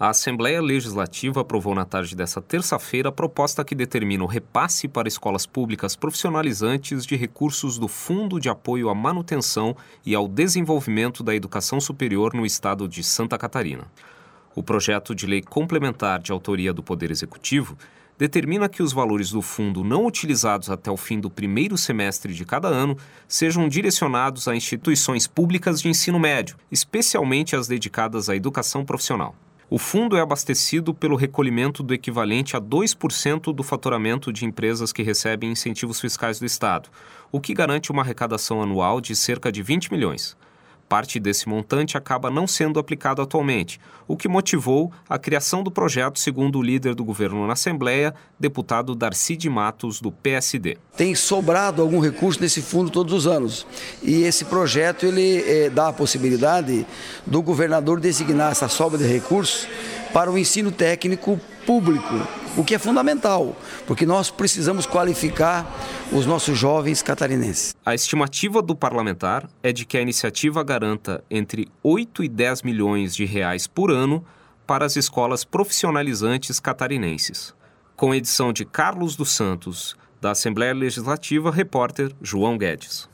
A Assembleia Legislativa aprovou na tarde desta terça-feira a proposta que determina o repasse para escolas públicas profissionalizantes de recursos do Fundo de Apoio à Manutenção e ao Desenvolvimento da Educação Superior no estado de Santa Catarina. O projeto de lei complementar de autoria do Poder Executivo determina que os valores do fundo não utilizados até o fim do primeiro semestre de cada ano sejam direcionados a instituições públicas de ensino médio, especialmente as dedicadas à educação profissional. O fundo é abastecido pelo recolhimento do equivalente a 2% do faturamento de empresas que recebem incentivos fiscais do Estado, o que garante uma arrecadação anual de cerca de 20 milhões. Parte desse montante acaba não sendo aplicado atualmente, o que motivou a criação do projeto, segundo o líder do governo na Assembleia, deputado Darcy de Matos, do PSD. Tem sobrado algum recurso nesse fundo todos os anos. E esse projeto ele dá a possibilidade do governador designar essa sobra de recursos para o ensino técnico público, o que é fundamental, porque nós precisamos qualificar os nossos jovens catarinenses. A estimativa do parlamentar é de que a iniciativa garanta entre 8 e 10 milhões de reais por ano para as escolas profissionalizantes catarinenses. Com edição de Carlos dos Santos, da Assembleia Legislativa, repórter João Guedes.